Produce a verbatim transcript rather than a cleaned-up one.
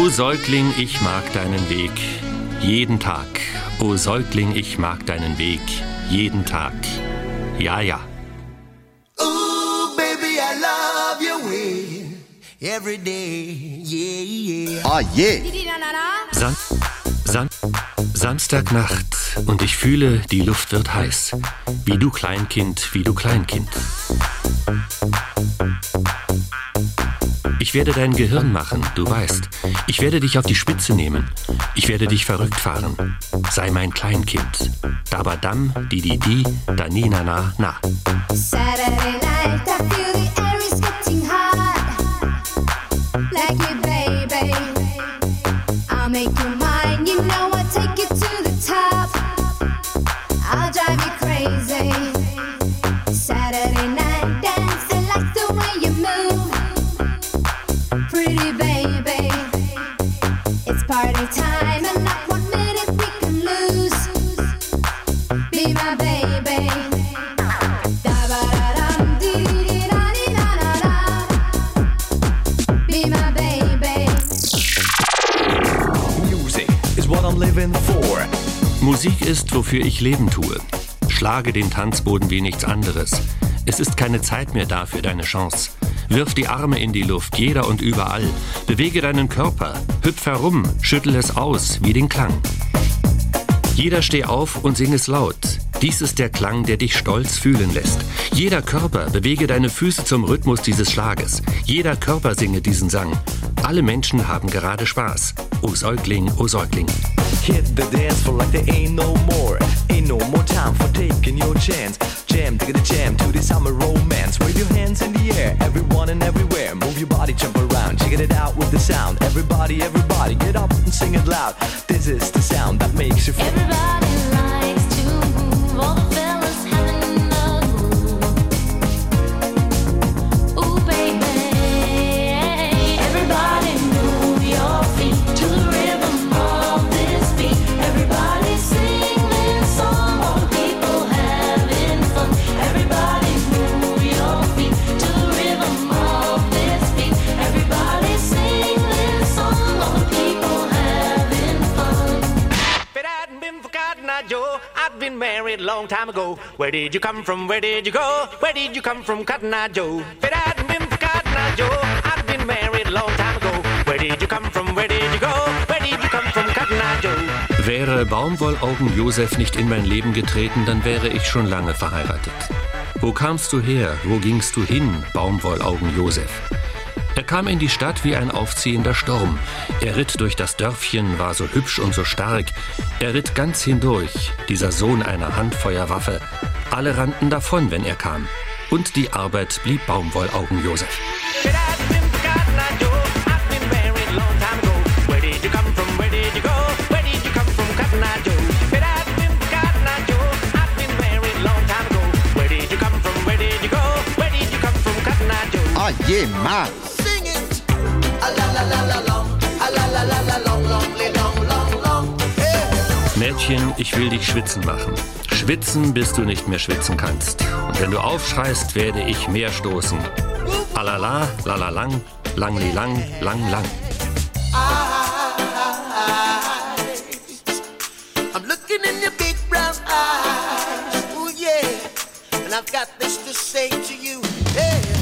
Säugling, ich mag deinen Weg, jeden Tag. O Säugling, ich mag deinen Weg, jeden Tag. Ja, ja. Ooh, baby, I love your way, every day, yeah, yeah. Ah, yeah. Sam Sam Samstagnacht und ich fühle, die Luft wird heiß. Wie du Kleinkind, wie du Kleinkind. Ich werde dein Gehirn machen, du weißt. Ich werde dich auf die Spitze nehmen. Ich werde dich verrückt fahren. Sei mein Kleinkind. Dabadam, di di di, da ni na na na. Saturday night, I feel the air is getting hot. Like me, baby. I'll make you mine. You know I'll take you to the top. I'll drive you crazy. Saturday night, dancing like the way you move. Pretty baby, it's party time and not one minute we can lose. Be my baby. Da-ba-da-dum, dee-dee-da-dee-da-da-da. Be my baby. Music is what I'm living for. Musik ist, wofür ich Leben tue. Schlage den Tanzboden wie nichts anderes. Es ist keine Zeit mehr da für deine Chance. Wirf die Arme in die Luft, jeder und überall. Bewege deinen Körper, hüpf herum, schüttel es aus, wie den Klang. Jeder steh auf und sing es laut. Dies ist der Klang, der dich stolz fühlen lässt. Jeder Körper, bewege deine Füße zum Rhythmus dieses Schlages. Jeder Körper singe diesen Sang. Alle Menschen haben gerade Spaß. O Säugling, o Säugling. Hit the dance floor like there ain't no more. Ain't no more time for taking your chance. Jam, dig the jam to the summer romance. Wave your hands in the air, everyone and everywhere. Move your body, jump around, check it out with the sound. Everybody, everybody, get up and sing it loud. This is the sound that makes you feel. Everybody likes to move. All the fellas having a groove. Ooh, baby. Everybody move your feet to the rhythm of this beat. Everybody sing this song. All the people having fun. Everybody move your feet to the rhythm of this beat. Everybody sing this song. All the people having fun. If it hadn't been for Cotton Eye Joe, I'd been married a long time ago. Where did you come from? Where did you go? Where did you come from, Cotton Eye Joe? If it hadn't been for Cotton Eye Joe, I'd been married a long time ago. Where did you come from? Where did you go? Where did you come from, Cotton Eye Joe? Wäre Baumwollaugen Josef nicht in mein Leben getreten, dann wäre ich schon lange verheiratet. Wo kamst du her? Wo gingst du hin, Baumwollaugen Josef? Er kam in die Stadt wie ein aufziehender Sturm. Er ritt durch das Dörfchen, war so hübsch und so stark. Er ritt ganz hindurch, dieser Sohn einer Handfeuerwaffe. Alle rannten davon, wenn er kam. Und die Arbeit blieb Baumwollaugen Josef. If it hadn't been for Cotton Eye Joe, I'd been married a long time ago. Where did you come from? Where did you go? Where did you come from, Cotton Eye Joe? If it hadn't been for Cotton Eye Joe, I'd been married a long time ago. Where did you come from? Where did you go? Where did you come from, Cotton Eye Joe? Ah, yeah, man. Sing it. A la la la la long, a la la la la long, long, long, long, long. Hey. Mädchen, ich will dich schwitzen machen. Schwitzen, bis du nicht mehr schwitzen kannst. Und wenn du aufschreist, werde ich mehr stoßen. Alala, lalalang, langli lang, lang, lang. Eyes. I'm looking in your big brown eyes. Ooh, yeah. And I've got this to say to you. Hey.